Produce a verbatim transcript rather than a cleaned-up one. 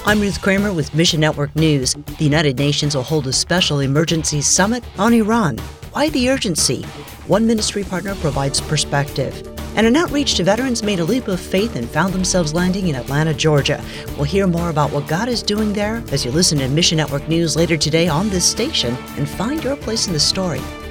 I'm Ruth Kramer with Mission Network News. The United Nations will hold a special emergency summit on Iran. Why the urgency? One ministry partner provides perspective. And an outreach to veterans made a leap of faith and found themselves landing in Atlanta, Georgia. We'll hear more about what God is doing there as you listen to Mission Network News later today on this station and find your place in the story.